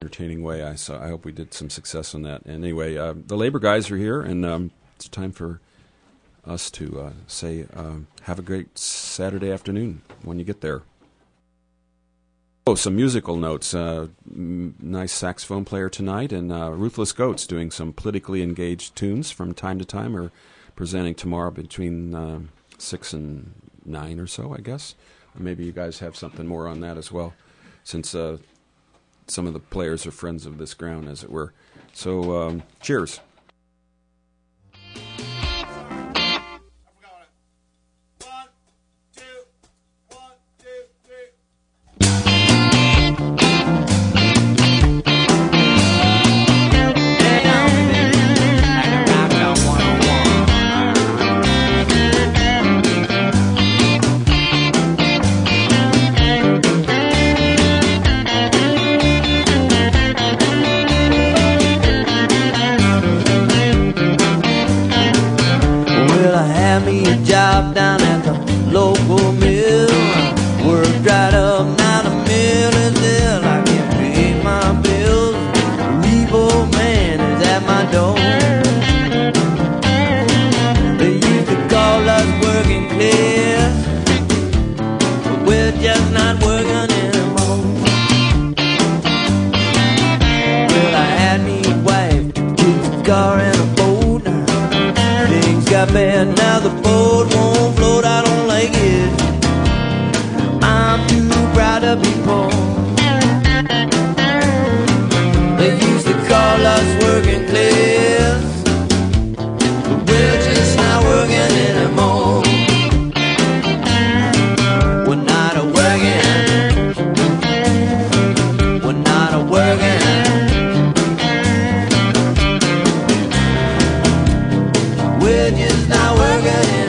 entertaining way. I hope we did some success on that. And anyway, the labor guys are here, and it's time for us to say have a great Saturday afternoon when you get there. Oh, some musical notes. Nice saxophone player tonight, and Ruthless Goats doing some politically engaged tunes from time to time, or presenting tomorrow between 6 and 9 or so, I guess. Or maybe you guys have something more on that as well, since some of the players are friends of this ground, as it were. So, cheers. Job down at the local mill. Work right up, now the mill is ill. I can't pay my bills. Repo man is at my door. They used to call us working class, but we're just not working anymore. Well, I had me a wife, kids, a car, and a boat. Things got bad, now the boat won't float, I don't like it. I'm too proud to be poor. They used to call us working class, but we're just not working anymore. We're not a working. We're not a working. We're just not working.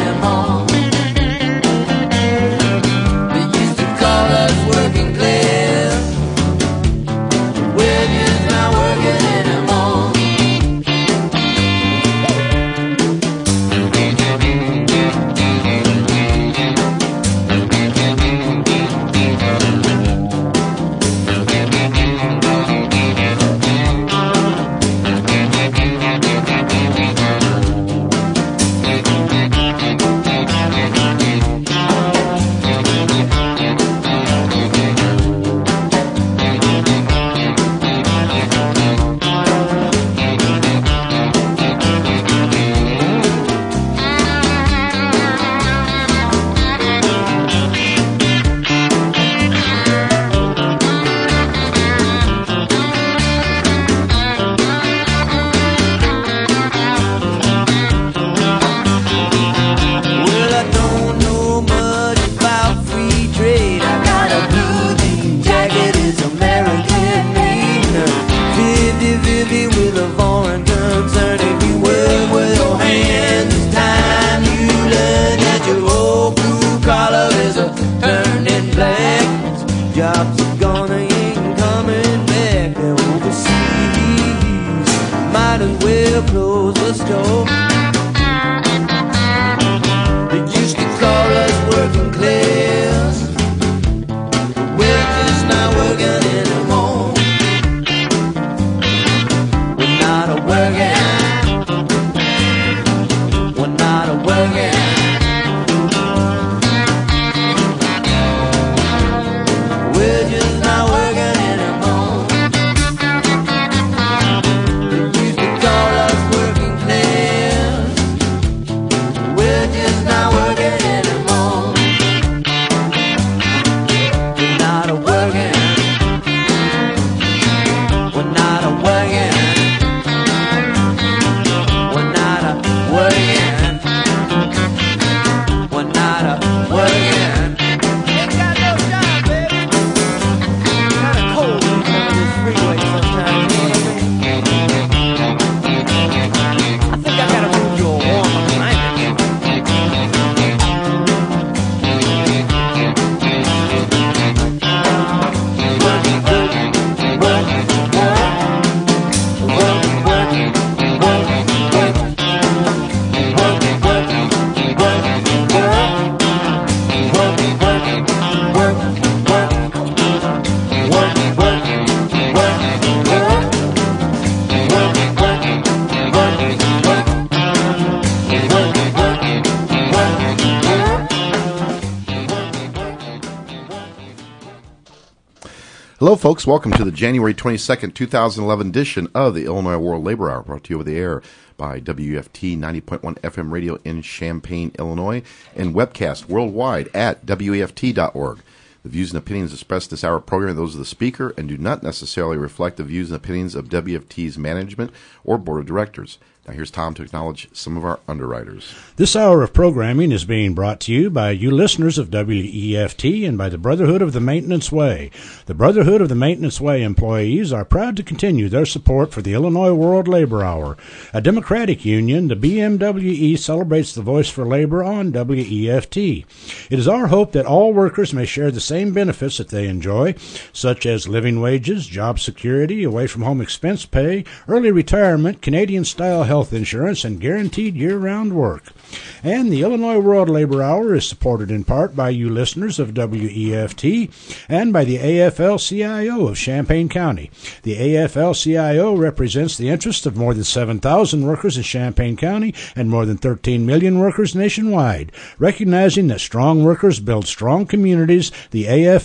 folks. Welcome to the January 22nd, 2011 edition of the Illinois World Labor Hour, brought to you over the air by WFT 90.1 FM radio in Champaign, Illinois, and webcast worldwide at WAFT.org. The views and opinions expressed this hour of programming are those of the speaker and do not necessarily reflect the views and opinions of WFT's management or board of directors. Now here's Tom to acknowledge some of our underwriters. This hour of programming is being brought to you by you listeners of WEFT and by the Brotherhood of the Maintenance Way. The Brotherhood of the Maintenance Way employees are proud to continue their support for the Illinois World Labor Hour. A Democratic union, the BMWE celebrates the voice for labor on WEFT. It is our hope that all workers may share the same benefits that they enjoy, such as living wages, job security, away-from-home expense pay, early retirement, Canadian-style health insurance, and guaranteed year-round work. And the Illinois World Labor Hour is supported in part by you listeners of WEFT and by the AFL-CIO of Champaign County. The AFL-CIO represents the interests of more than 7,000 workers in Champaign County and more than 13 million workers nationwide. Recognizing that strong workers build strong communities, the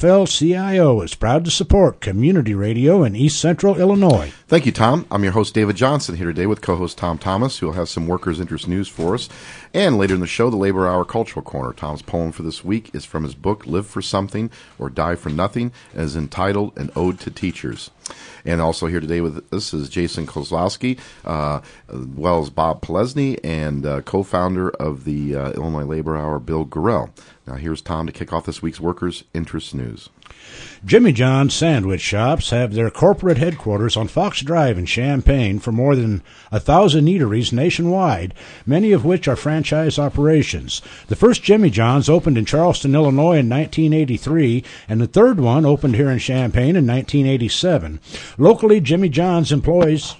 AFL-CIO is proud to support community radio in East Central Illinois. Thank you, Tom. I'm your host, David Johnson, here today with co-host Tom Thomas, who will have some workers' interest news for us. And later in the show, the Labor Hour Cultural Corner. Tom's poem for this week is from his book, Live for Something or Die for Nothing, and is entitled An Ode to Teachers. And also here today with us is Jason Kozlowski, as well as Bob Polesny, and co-founder of the Illinois Labor Hour, Bill Gorell. Now here's Tom to kick off this week's workers' interest news. Jimmy John's sandwich shops have their corporate headquarters on Fox Drive in Champaign for more than 1,000 eateries nationwide, many of which are franchise operations. The first Jimmy John's opened in Charleston, Illinois in 1983, and the third one opened here in Champaign in 1987. Locally, Jimmy John's employs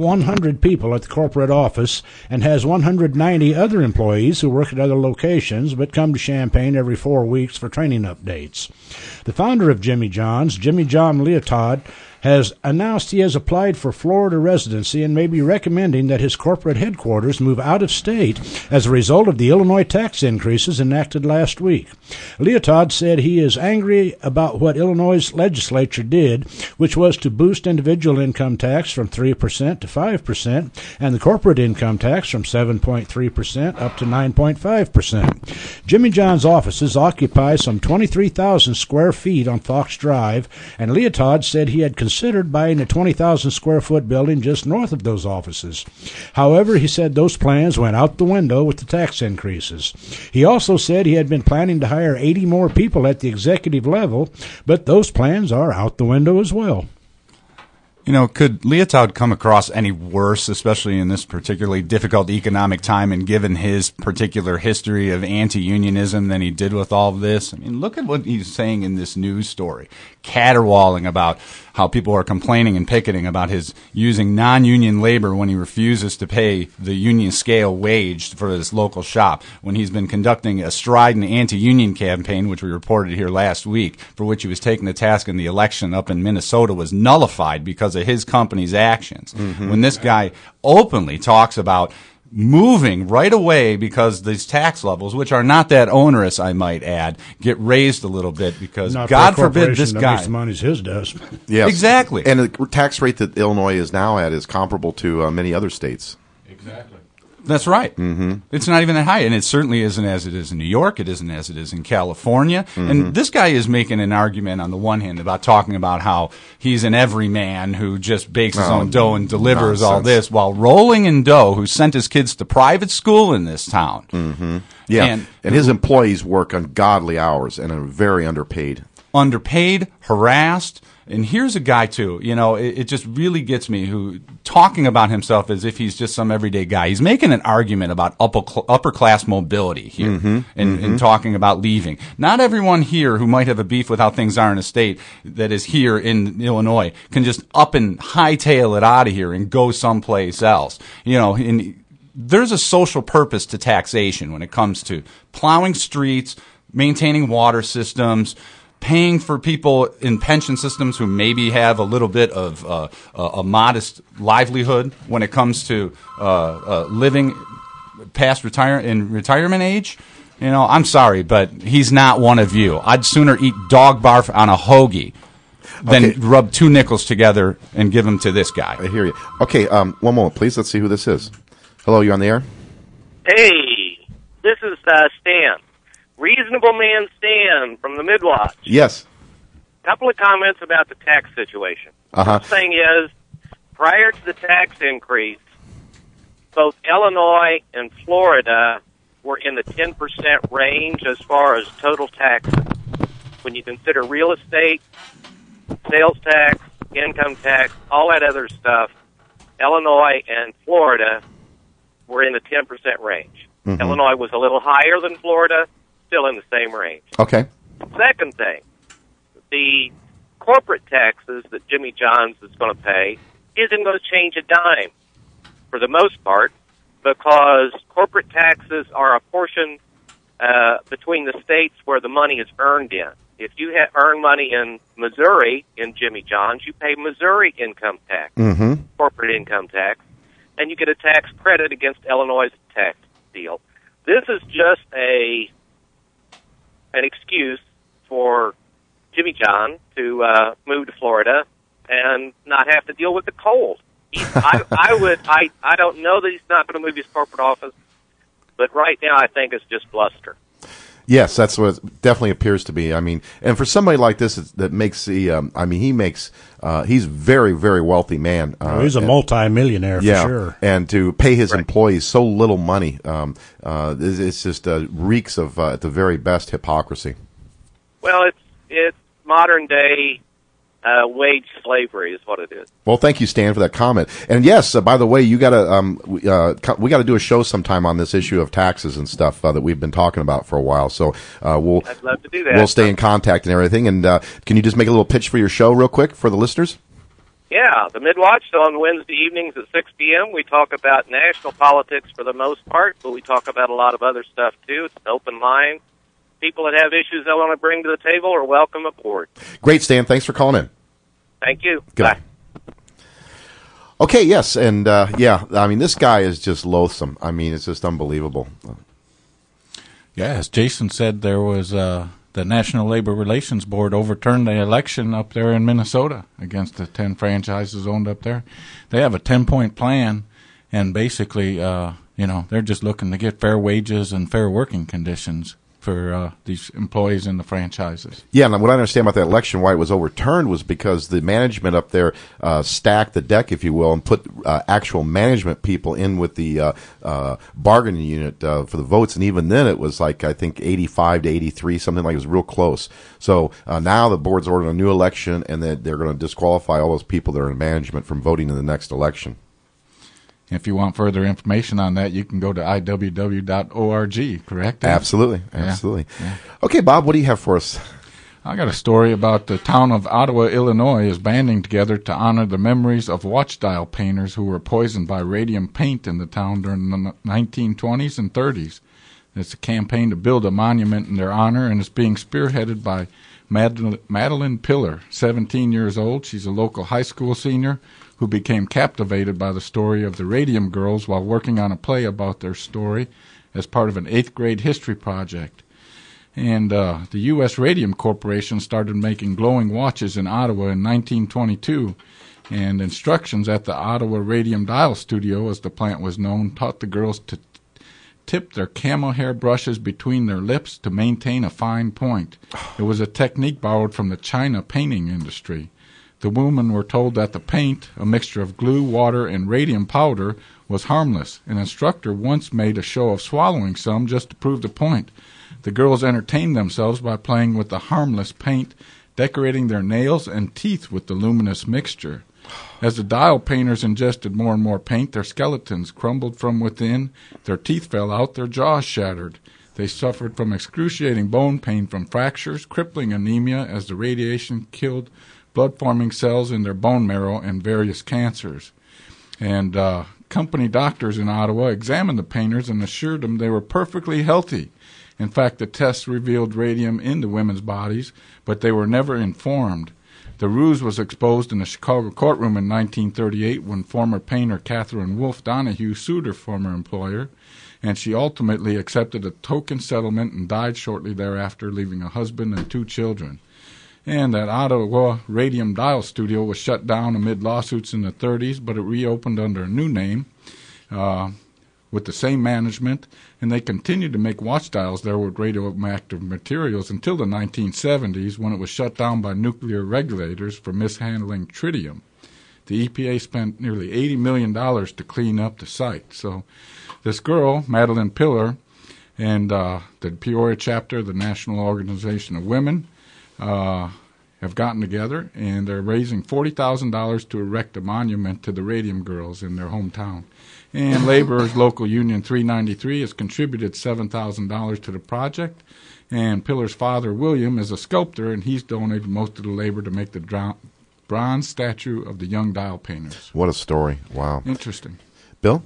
100 people at the corporate office and has 190 other employees who work at other locations but come to Champaign every 4 weeks for training updates. The founder of Jimmy John's, Jimmy John Leotard, has announced he has applied for Florida residency and may be recommending that his corporate headquarters move out of state as a result of the Illinois tax increases enacted last week. Leotard said he is angry about what Illinois' legislature did, which was to boost individual income tax from 3% to 5% and the corporate income tax from 7.3% up to 9.5%. Jimmy John's offices occupy some 23,000 square feet on Fox Drive, and Leotard said he had considered buying a 20,000 square foot building just north of those offices. However, he said those plans went out the window with the tax increases. He also said he had been planning to hire 80 more people at the executive level, but those plans are out the window as well. You know, could Leotard come across any worse, especially in this particularly difficult economic time and given his particular history of anti-unionism than he did with all of this? I mean, look at what he's saying in this news story, caterwauling about how people are complaining and picketing about his using non-union labor when he refuses to pay the union scale wage for his local shop, when he's been conducting a strident anti-union campaign, which we reported here last week, for which he was taken to task in the election up in Minnesota, was nullified because of his company's actions. Mm-hmm. When this guy openly talks about moving right away because these tax levels, which are not that onerous, I might add, get raised a little bit because not God forbid this guy. The money's his does. Yes. Exactly. And the tax rate that Illinois is now at is comparable to many other states. Exactly. That's right. Mm-hmm. It's not even that high, and it certainly isn't as it is in New York. It isn't as it is in California. Mm-hmm. And this guy is making an argument on the one hand about talking about how he's an everyman who just bakes his own dough and delivers all this, while rolling in dough, who sent his kids to private school in this town. Mm-hmm. Yeah, and his employees work ungodly hours and are very underpaid. Underpaid, harassed. And here's a guy, too, you know, it just really gets me, who talking about himself as if he's just some everyday guy. He's making an argument about upper-class mobility here and talking about leaving. Not everyone here who might have a beef with how things are in a state that is here in Illinois can just up and hightail it out of here and go someplace else. You know, there's a social purpose to taxation when it comes to plowing streets, maintaining water systems, paying for people in pension systems who maybe have a little bit of a modest livelihood when it comes to living past retirement age. You know, I'm sorry, but he's not one of you. I'd sooner eat dog barf on a hoagie than rub two nickels together and give them to this guy. I hear you. Okay, one moment, please. Let's see who this is. Hello, you on the air? Hey, this is Stan. Reasonable Man Stan from the Midwatch. Yes. Couple of comments about the tax situation. Uh-huh. First thing is, prior to the tax increase, both Illinois and Florida were in the 10% range as far as total taxes. When you consider real estate, sales tax, income tax, all that other stuff, Illinois and Florida were in the 10% range. Mm-hmm. Illinois was a little higher than Florida, still in the same range. Okay. Second thing, the corporate taxes that Jimmy John's is going to pay isn't going to change a dime for the most part, because corporate taxes are a portion between the states where the money is earned in. If you earn money in Missouri, in Jimmy John's, you pay Missouri income tax, corporate income tax, and you get a tax credit against Illinois' tax deal. This is just an excuse for Jimmy John to move to Florida and not have to deal with the cold. I don't know that he's not going to move his corporate office, but right now I think it's just bluster. Yes, that's what it definitely appears to be. I mean, and for somebody like this that makes the, he's very, very wealthy man. He's a multi-millionaire for sure. And to pay his employees so little money, it's just reeks of, at the very best, hypocrisy. Well, it's modern day wage slavery is what it is. Well, thank you, Stan, for that comment. And yes, by the way, you got to we got to do a show sometime on this issue of taxes and stuff that we've been talking about for a while. So I'd love to do that. We'll stay in contact and everything. And can you just make a little pitch for your show real quick for the listeners? Yeah, the Midwatch on Wednesday evenings at 6 p.m. We talk about national politics for the most part, but we talk about a lot of other stuff too. It's an open line. People that have issues they want to bring to the table are welcome aboard. Great, Stan. Thanks for calling in. Thank you. Goodbye. Bye. Okay, yes, and I mean, this guy is just loathsome. I mean, it's just unbelievable. Yeah, as Jason said, there was the National Labor Relations Board overturned the election up there in Minnesota against the 10 franchises owned up there. They have a 10-point plan, and basically, they're just looking to get fair wages and fair working conditions for these employees in the franchises. Yeah, and what I understand about that election, why it was overturned, was because the management up there stacked the deck, if you will, and put actual management people in with the bargaining unit for the votes. And even then, it was like, I think, 85 to 83, something like it was real close. So now the board's ordering a new election, and they're going to disqualify all those people that are in management from voting in the next election. If you want further information on that, you can go to iww.org, correct? Absolutely. Yeah. Okay, Bob, what do you have for us? I got a story about the town of Ottawa, Illinois, is banding together to honor the memories of watch-dial painters who were poisoned by radium paint in the town during the 1920s and 30s. It's a campaign to build a monument in their honor, and it's being spearheaded by Madeline Pillar, 17 years old. She's a local high school senior who became captivated by the story of the Radium Girls while working on a play about their story as part of an 8th grade history project. And the U.S. Radium Corporation started making glowing watches in Ottawa in 1922, and instructions at the Ottawa Radium Dial Studio, as the plant was known, taught the girls to tip their camel hair brushes between their lips to maintain a fine point. It was a technique borrowed from the China painting industry. The women were told that the paint, a mixture of glue, water, and radium powder, was harmless. An instructor once made a show of swallowing some just to prove the point. The girls entertained themselves by playing with the harmless paint, decorating their nails and teeth with the luminous mixture. As the dial painters ingested more and more paint, their skeletons crumbled from within, their teeth fell out, their jaws shattered. They suffered from excruciating bone pain from fractures, crippling anemia as the radiation killed blood-forming cells in their bone marrow, and various cancers. And company doctors in Ottawa examined the painters and assured them they were perfectly healthy. In fact, the tests revealed radium in the women's bodies, but they were never informed. The ruse was exposed in a Chicago courtroom in 1938 when former painter Catherine Wolfe Donahue sued her former employer, and she ultimately accepted a token settlement and died shortly thereafter, leaving a husband and 2 children. and that Ottawa Radium Dial Studio was shut down amid lawsuits in the 30s, but it reopened under a new name with the same management, and they continued to make watch dials there with radioactive materials until the 1970s, when it was shut down by nuclear regulators for mishandling tritium. The EPA spent nearly $80 million to clean up the site. So this girl, Madeline Pillar, and the Peoria chapter of the National Organization of Women have gotten together, and they're raising $40,000 to erect a monument to the Radium Girls in their hometown. And Laborers Local Union 393 has contributed $7,000 to the project, and Pillar's father, William, is a sculptor, and he's donated most of the labor to make the bronze statue of the young dial painters. What a story. Wow. Interesting. Bill?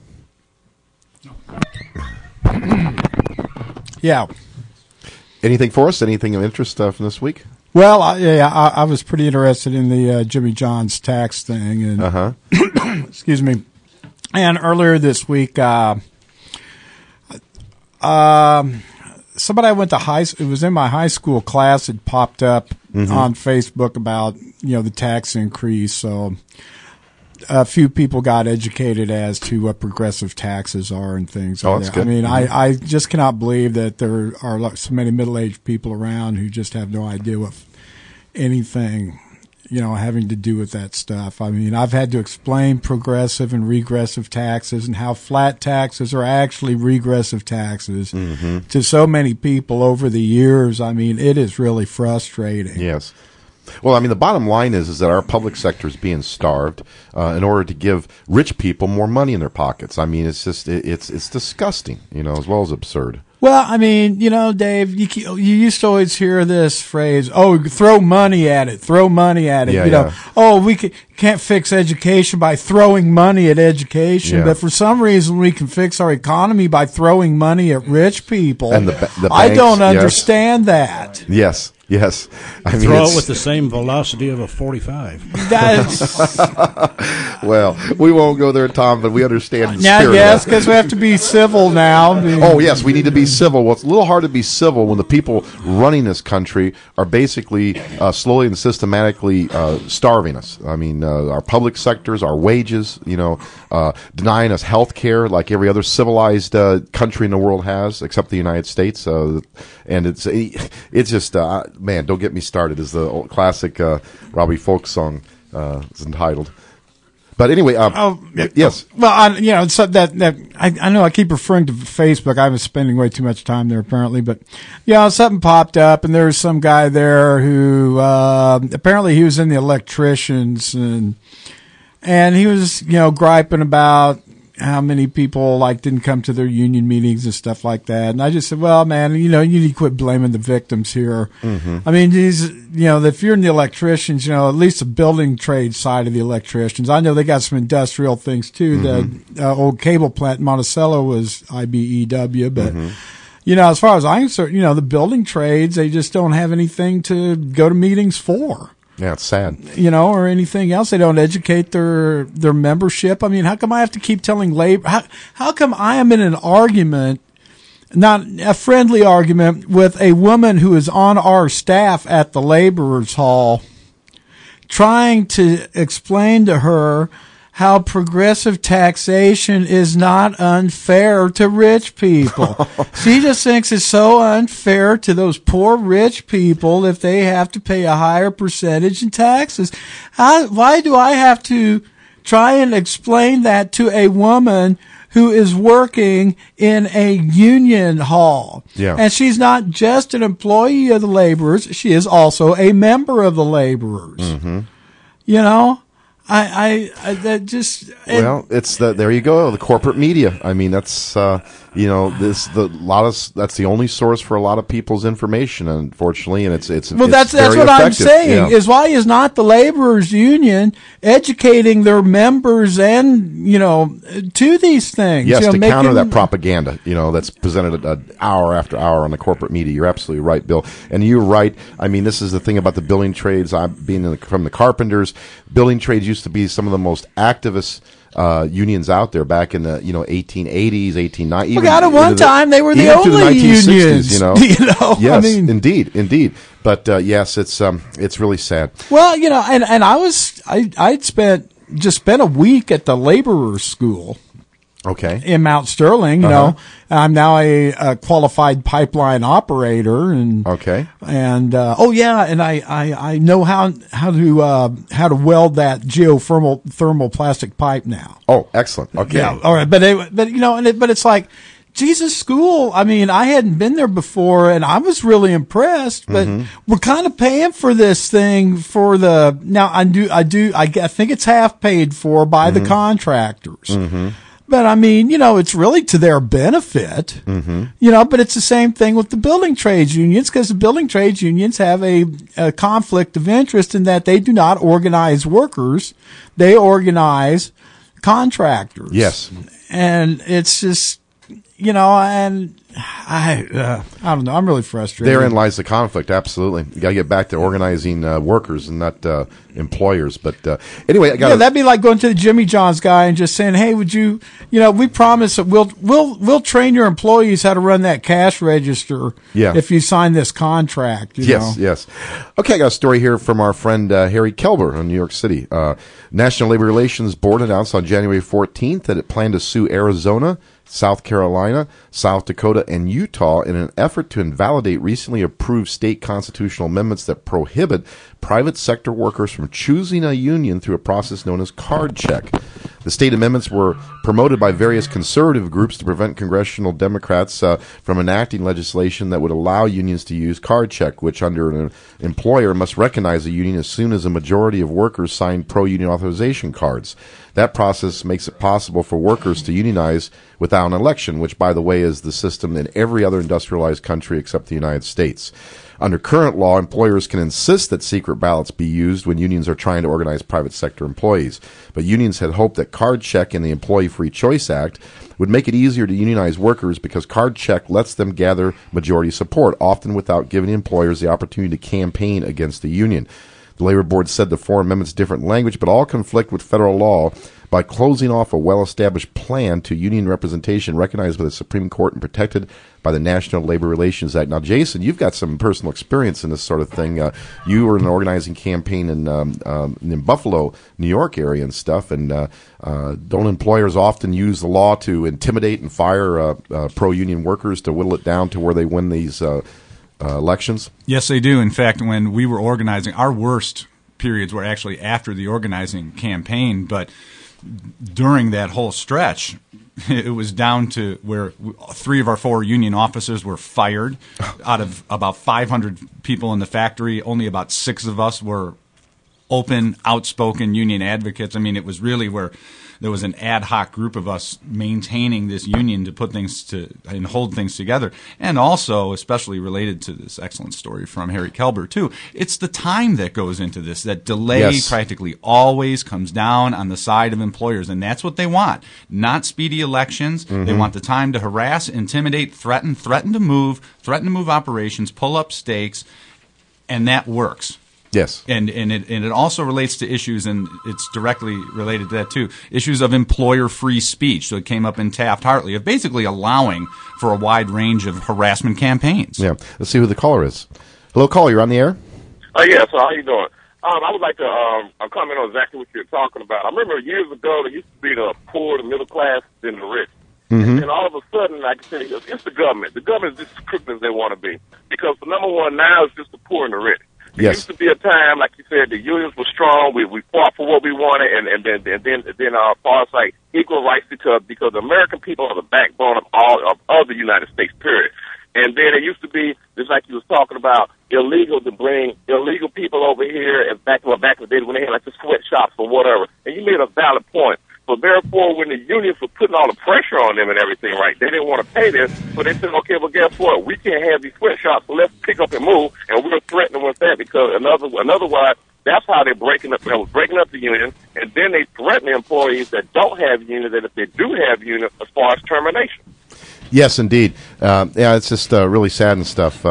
Yeah. Anything for us? Anything of interest from this week? Well, I was pretty interested in the Jimmy John's tax thing. And, excuse me. And earlier this week, somebody I went to it was in my high school class, had popped up on Facebook about, the tax increase. So a few people got educated as to what progressive taxes are and things like that. Good. I mean, I just cannot believe that there are so many middle-aged people around who just have no idea what anything, having to do with that stuff. I mean, I've had to explain progressive and regressive taxes and how flat taxes are actually regressive taxes to so many people over the years. I mean, it is really frustrating. Yes. Well, I mean, the bottom line is that our public sector is being starved in order to give rich people more money in their pockets. I mean, it's just it's disgusting, as well as absurd. Well, I mean, Dave, you used to always hear this phrase, throw money at it, throw money at it. We can't fix education by throwing money at education, but for some reason we can fix our economy by throwing money at rich people. And the banks, I don't understand that. Yes. Yes. I mean, throw it with the same velocity of a 45. That's well, we won't go there, Tom, but we understand the now, spirit. Yes, because we have to be civil now. Oh, yes, we need to be civil. Well, it's a little hard to be civil when the people running this country are basically slowly and systematically starving us. I mean, our public sectors, our wages, denying us health care like every other civilized country in the world has, except the United States. And it's just... man, don't get me started, is the old classic Robbie Folk song is entitled. But anyway, yes. Well, so I know I keep referring to Facebook. I was spending way too much time there apparently, but something popped up, and there was some guy there who apparently he was in the electricians, and he was griping about how many people didn't come to their union meetings and stuff like that. And I just said, well, man, you need to quit blaming the victims here. I mean, if you're in the electricians, at least the building trade side of the electricians, I know they got some industrial things too. The old cable plant in Monticello was IBEW, but as far as I'm concerned, the building trades, they just don't have anything to go to meetings for. Yeah, it's sad. Or anything else. They don't educate their membership. I mean, how come I have to keep telling labor? How come I am in an argument, not a friendly argument, with a woman who is on our staff at the Laborers Hall, trying to explain to her how progressive taxation is not unfair to rich people. She just thinks it's so unfair to those poor rich people if they have to pay a higher percentage in taxes. Why do I have to try and explain that to a woman who is working in a union hall? Yeah. And she's not just an employee of the laborers, she is also a member of the laborers. It's there you go, the corporate media. I mean, that's that's the only source for a lot of people's information, unfortunately, and it's that's very what effective. I'm saying is why is not the laborers union educating their members and to these things? Yes, to counter that propaganda, that's presented hour after hour on the corporate media. You're absolutely right, Bill, and you're right. I mean, this is the thing about the building trades. I've been from the carpenters. Building trades used to be some of the most activist unions out there back in the 1880s, 1890s. Forgot at one time they were the only unions. Yes, I mean, indeed. But yes, it's really sad. Well, and I'd spent a week at the laborers school. Okay. In Mount Sterling, I'm now a qualified pipeline operator, and and I know how to weld that thermal plastic pipe now. Oh, excellent. Okay. Yeah. All right, but it's like, Jesus, school. I mean, I hadn't been there before, and I was really impressed. But we're kind of paying for this thing for the now. I think it's half paid for by the contractors. But I mean, it's really to their benefit, but it's the same thing with the building trades unions, because the building trades unions have a conflict of interest in that they do not organize workers. They organize contractors. Yes. And it's just, and I don't know. I'm really frustrated. Therein lies the conflict. Absolutely, you got to get back to organizing workers and not employers. But anyway, that'd be like going to the Jimmy John's guy and just saying, "Hey, would you? We promise that we'll train your employees how to run that cash register. If you sign this contract." Yes. Okay, I got a story here from our friend Harry Kelber in New York City. National Labor Relations Board announced on January 14th that it planned to sue Arizona, South Carolina, South Dakota, and Utah in an effort to invalidate recently approved state constitutional amendments that prohibit private sector workers from choosing a union through a process known as card check. The state amendments were promoted by various conservative groups to prevent congressional Democrats from enacting legislation that would allow unions to use card check, which under an employer must recognize a union as soon as a majority of workers sign pro-union authorization cards. That process makes it possible for workers to unionize without an election, which, by the way, is the system in every other industrialized country except the United States. Under current law, employers can insist that secret ballots be used when unions are trying to organize private sector employees. But unions had hoped that card check in the Employee Free Choice Act would make it easier to unionize workers because card check lets them gather majority support, often without giving employers the opportunity to campaign against the union. The Labor Board said the four amendments different language, but all conflict with federal law by closing off a well-established plan to union representation recognized by the Supreme Court and protected by the National Labor Relations Act. Now, Jason, you've got some personal experience in this sort of thing. You were in an organizing campaign in Buffalo, New York area and stuff, and don't employers often use the law to intimidate and fire pro-union workers to whittle it down to where they win these elections? Yes, they do. In fact, when we were organizing, our worst periods were actually after the organizing campaign, but during that whole stretch, it was down to where 3 of our 4 union officers were fired. Out of about 500 people in the factory, only about 6 of us were open, outspoken union advocates. I mean, it was really where there was an ad hoc group of us maintaining this union to put things and hold things together. And also, especially related to this excellent story from Harry Kelber, too, it's the time that goes into this. That delay practically always comes down on the side of employers, and that's what they want. Not speedy elections. They want the time to harass, intimidate, threaten to move operations, pull up stakes, and that works. Yes. And it also relates to issues, and it's directly related to that too, issues of employer-free speech. So it came up in Taft-Hartley, of basically allowing for a wide range of harassment campaigns. Yeah. Let's see who the caller is. Hello, caller. You're on the air. Yes. How you doing? I would like to comment on exactly what you're talking about. I remember years ago there used to be the poor, the middle class, then the rich. And all of a sudden, like I said, it's the government. The government is just as crooked as they want to be. Because the number one now is just the poor and the rich. There used to be a time, like you said, the unions were strong. We fought for what we wanted, and then as far as like equal rights, because the American people are the backbone of the United States. Period. And then it used to be just like you was talking about, illegal to bring illegal people over here, and back in the day when they had like the sweatshops or whatever. And you made a valid point. So therefore, when the unions were putting all the pressure on them and everything, right, they didn't want to pay this, so they said, okay, well, guess what? We can't have these sweatshops, so let's pick up and move, and we're threatening with that because otherwise, that's how they're breaking up the union, and then they threaten the employees that don't have unions, that if they do have unions, as far as termination. Yes, indeed. It's just really sad and stuff.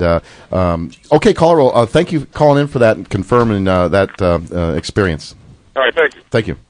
Okay, caller, thank you for calling in for that and confirming that experience. All right, thank you. Thank you.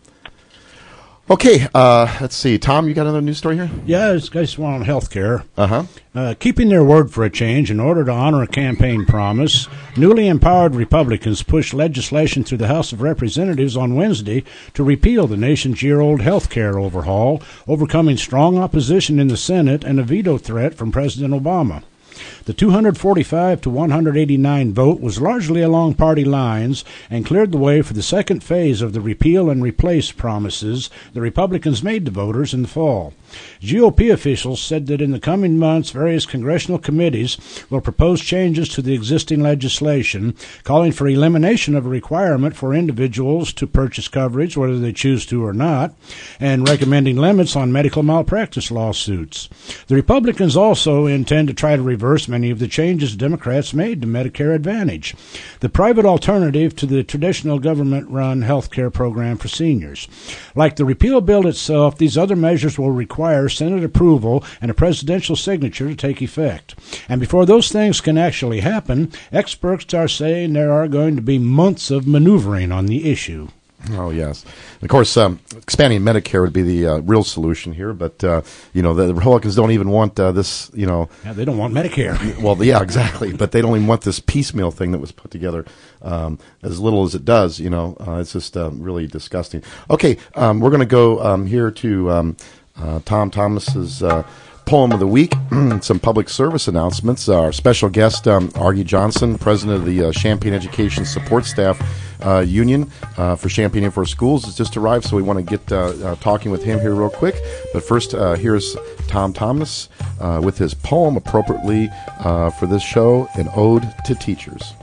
Okay, let's see. Tom, you got another news story here? Yeah, I just want on health care. Uh-huh. Keeping their word for a change in order to honor a campaign promise, newly empowered Republicans pushed legislation through the House of Representatives on Wednesday to repeal the nation's year-old health care overhaul, overcoming strong opposition in the Senate and a veto threat from President Obama. The 245 to 189 vote was largely along party lines and cleared the way for the second phase of the repeal and replace promises the Republicans made to voters in the fall. GOP officials said that in the coming months, various congressional committees will propose changes to the existing legislation, calling for elimination of a requirement for individuals to purchase coverage, whether they choose to or not, and recommending limits on medical malpractice lawsuits. The Republicans also intend to try to reverse many of the changes Democrats made to Medicare Advantage, the private alternative to the traditional government-run health care program for seniors. Like the repeal bill itself, these other measures will require Senate approval and a presidential signature to take effect. And before those things can actually happen, experts are saying there are going to be months of maneuvering on the issue. Oh, yes. Of course, expanding Medicare would be the real solution here, but, the Republicans don't even want this, Yeah, they don't want Medicare. Well, yeah, exactly, but they don't even want this piecemeal thing that was put together as little as it does, it's just really disgusting. Okay, we're going to go here to Tom Thomas's poem of the week, some public service announcements. Our special guest, Argie Johnson, president of the Champaign Education Support Staff Union for Champaign Info Schools, has just arrived, so we want to get talking with him here real quick. But first, here's Tom Thomas with his poem appropriately for this show, An Ode to Teachers.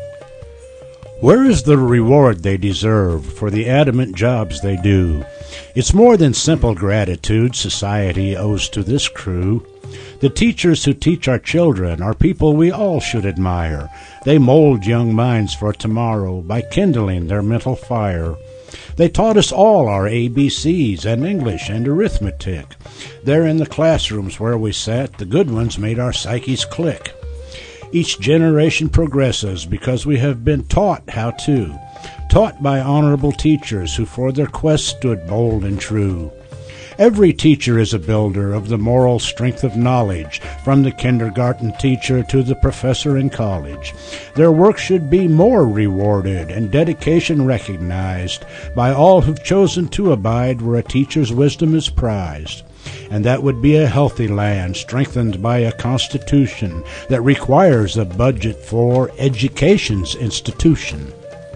Where is the reward they deserve for the adamant jobs they do? It's more than simple gratitude society owes to this crew. The teachers who teach our children are people we all should admire. They mold young minds for tomorrow by kindling their mental fire. They taught us all our ABCs and English and arithmetic. There in the classrooms where we sat, the good ones made our psyches click. Each generation progresses because we have been taught how to, taught by honorable teachers who for their quest stood bold and true. Every teacher is a builder of the moral strength of knowledge, from the kindergarten teacher to the professor in college. Their work should be more rewarded and dedication recognized by all who've chosen to abide where a teacher's wisdom is prized. And that would be a healthy land strengthened by a constitution that requires a budget for education's institution.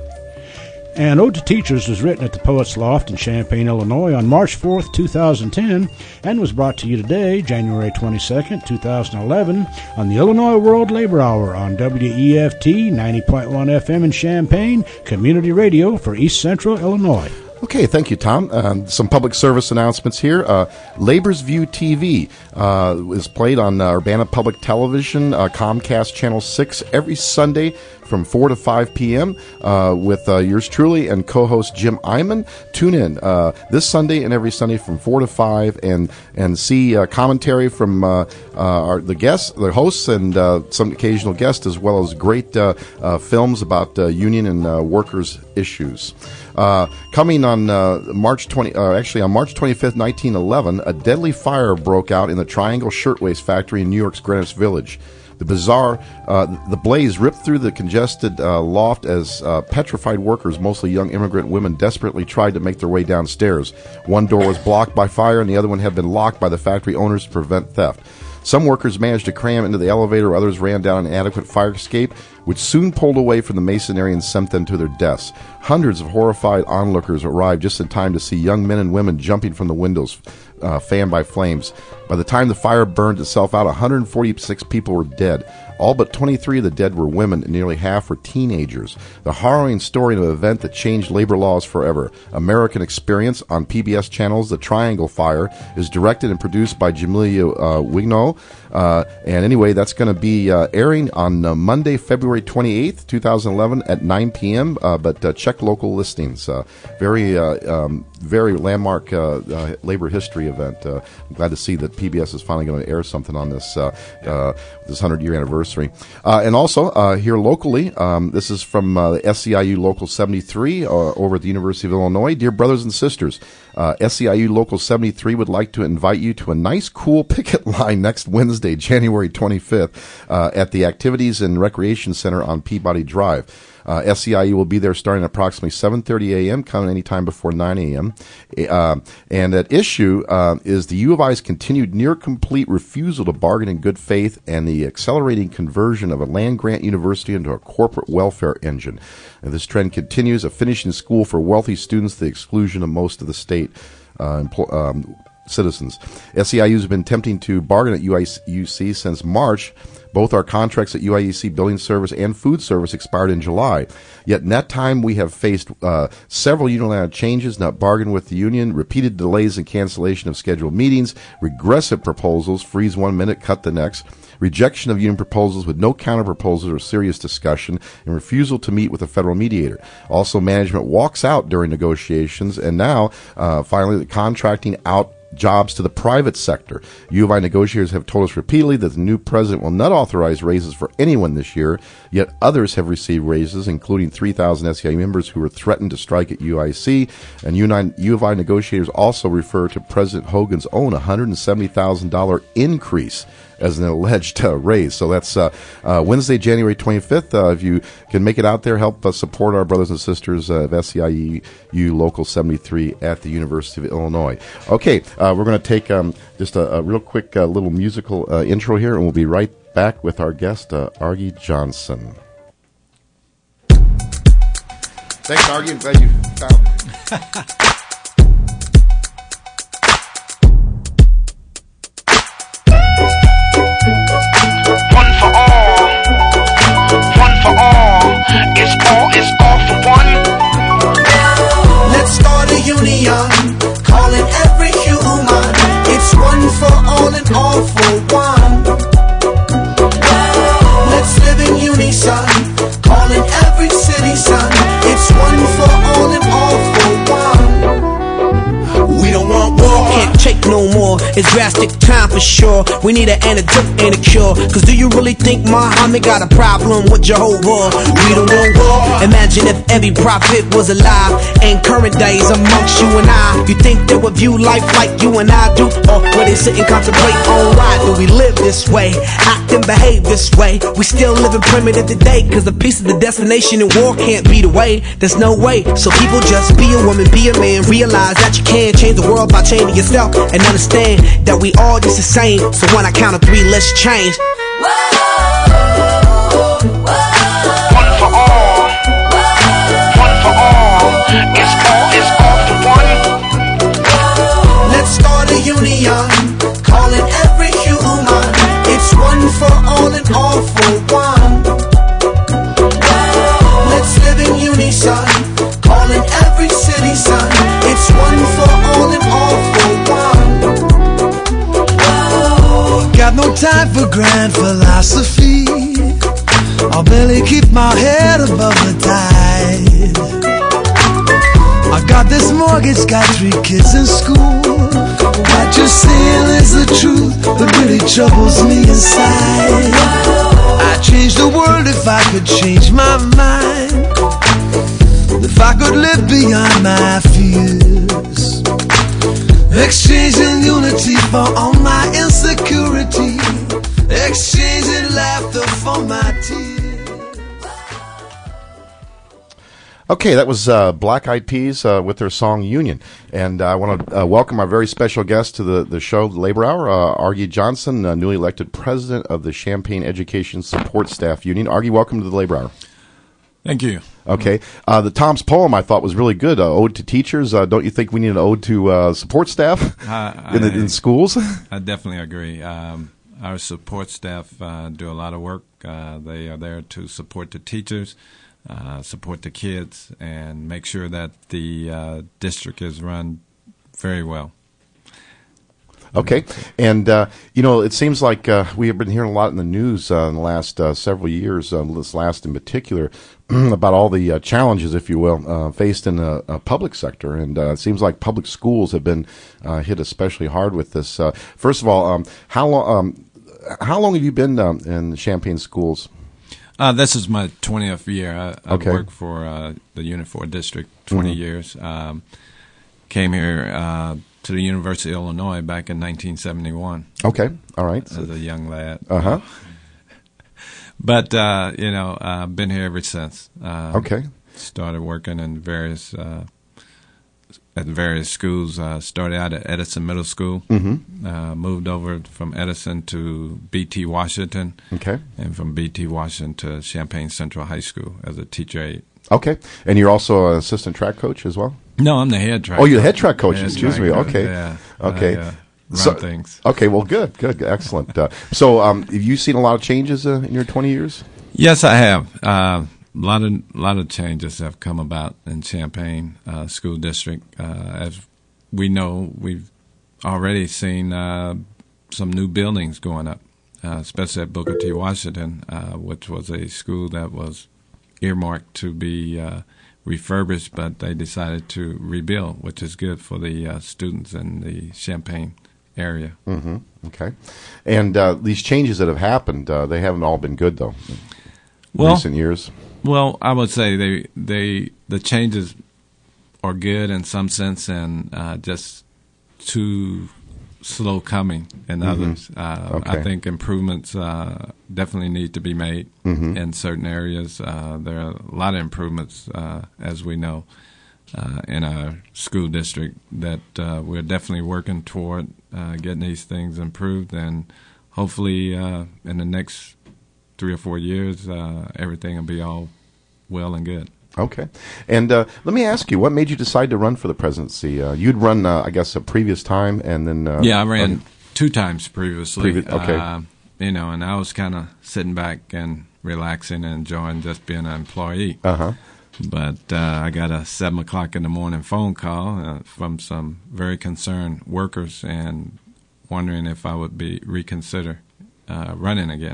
An Ode to Teachers was written at the Poets Loft in Champaign, Illinois on March 4th, 2010, and was brought to you today, January 22nd, 2011, on the Illinois World Labor Hour on WEFT 90.1 FM in Champaign, community radio for East Central Illinois. Okay, thank you, Tom. Some public service announcements here. Labor's View TV is played on Urbana Public Television, Comcast Channel 6, every Sunday from 4 to 5 p.m. With yours truly and co-host Jim Iman. Tune in this Sunday and every Sunday from 4 to 5 and see commentary from the guests, the hosts, and some occasional guests, as well as great films about union and workers' issues. Coming on March 25th, 1911, a deadly fire broke out in the Triangle Shirtwaist Factory in New York's Greenwich Village. The blaze ripped through the congested loft as petrified workers, mostly young immigrant women, desperately tried to make their way downstairs. One door was blocked by fire, and the other one had been locked by the factory owners to prevent theft. Some workers managed to cram into the elevator, others ran down an inadequate fire escape, which soon pulled away from the masonry and sent them to their deaths. Hundreds of horrified onlookers arrived just in time to see young men and women jumping from the windows, fanned by flames. By the time the fire burned itself out, 146 people were dead. All but 23 of the dead were women, and nearly half were teenagers. The harrowing story of an event that changed labor laws forever. American Experience on PBS channels. The Triangle Fire is directed and produced by Jamelia Wigno. And anyway, that's going to be airing on Monday, February 28th, 2011 at 9 p.m., but check local listings. Very very landmark labor history event. I'm glad to see that PBS is finally going to air something on this 100-year anniversary. And also here locally, this is from the SEIU Local 73 over at the University of Illinois. Dear brothers and sisters, SEIU Local 73 would like to invite you to a nice, cool picket line next Wednesday, January 25th, at the Activities and Recreation Center on Peabody Drive. SEIU will be there starting at approximately 7:30 a.m., coming anytime before 9 a.m. And at issue is the U of I's continued near-complete refusal to bargain in good faith and the accelerating conversion of a land-grant university into a corporate welfare engine. And this trend continues, a finishing school for wealthy students to the exclusion of most of the state citizens. SEIU has been attempting to bargain at UIUC since March. Both our contracts at UIUC Building Service and Food Service expired in July. Yet in that time, we have faced several unilateral changes, not bargained with the union, repeated delays and cancellation of scheduled meetings, regressive proposals, freeze 1 minute, cut the next, rejection of union proposals with no counter-proposals or serious discussion, and refusal to meet with a federal mediator. Also, management walks out during negotiations, and now, finally, the contracting out jobs to the private sector. U of I negotiators have told us repeatedly that the new president will not authorize raises for anyone this year, yet others have received raises, including 3,000 SEIU members who were threatened to strike at UIC. And U of I negotiators also refer to President Hogan's own $170,000 increase as an alleged raise. So that's Wednesday, January 25th. If you can make it out there, help support our brothers and sisters of SEIU Local 73 at the University of Illinois. Okay, we're going to take just a real quick little musical intro here, and we'll be right back with our guest, Argie Johnson. Thanks, Argie. I'm glad you found me. It's all for one. Let's start a union, calling every human. It's one for all and all for one. Let's live in unison, calling every citizen. It's one for all and all for one. We don't want war, can't take no more. It's drastic time for sure. We need an antidote and a cure. Cause do you really think Muhammad got a problem with Jehovah? We don't want war. Imagine if every prophet was alive in current days amongst you and I. You think they would view life like you and I do? Or would they sit and contemplate on why do we live this way, act and behave this way? We still living primitive today. Cause the peace of the destination and war can't be the way. There's no way. So people just be a woman, be a man. Realize that you can change the world by changing yourself. And understand that we all just the same. So when I count to three, let's change. One for all. One for all. It's all for one. Let's start a union, calling every human. It's one for all and all for one. Let's live in unison, calling every citizen. It's one for all and all for one. Got no time for grand philosophy. I'll barely keep my head above the tide. I got this mortgage, got 3 kids in school. What you're saying is the truth, but really troubles me inside. I'd change the world if I could change my mind. If I could live beyond my fears. Exchanging unity for all my insecurity. Exchanging laughter for my tears. Okay, that was Black Eyed Peas with their song Union. And I want to welcome our very special guest to the show, the Labor Hour, Argie Johnson, newly elected president of the Champaign Education Support Staff Union. Argie, welcome to the Labor Hour. Thank you. Okay. The Tom's poem I thought was really good. Ode to teachers. Don't you think we need an ode to support staff in schools? I definitely agree. Our support staff do a lot of work. They are there to support the teachers, support the kids, and make sure that the district is run very well. Okay. And, it seems like we have been hearing a lot in the news in the last several years, this last in particular, about all the challenges, if you will, faced in the public sector. And it seems like public schools have been hit especially hard with this. First of all, how long have you been in Champaign schools? This is my 20th year. I've Okay. worked for the Unit 4 District 20 years. Came here to the University of Illinois back in 1971 Okay. All right. as a young lad. Uh-huh. But, I've been here ever since. Okay. Started working in various at various schools. Started out at Edison Middle School. Mm-hmm. Moved over from Edison to B.T. Washington. Okay. And from B.T. Washington to Champaign Central High School as a teacher aide. Okay. And you're also an assistant track coach as well? No, I'm the head track. Oh, you're the head track coach. Head Excuse track me. coach, Okay. Yeah. Okay. I, run things. Okay. Well, good. Excellent. So, have you seen a lot of changes in your 20 years? Yes, I have. A lot of changes have come about in Champaign School District. As we know, we've already seen some new buildings going up, especially at Booker T. Washington, which was a school that was earmarked to be refurbished, but they decided to rebuild, which is good for the students in the Champaign area. Mm-hmm. Okay. And these changes that have happened, they haven't all been good, though, in recent years. Well, I would say the changes are good in some sense and just too slow coming in others. Okay. I think improvements definitely need to be made in certain areas. There are a lot of improvements, as we know, in our school district that we're definitely working toward getting these things improved, and hopefully in the next 3 or 4 years, everything will be all well and good. Okay. And let me ask you, what made you decide to run for the presidency? You'd run, I guess, a previous time, and then... I ran 2 times previously. Okay. And I was kind of sitting back and relaxing and enjoying just being an employee. Uh-huh. But I got a 7 o'clock in the morning phone call from some very concerned workers and wondering if I would reconsider running again.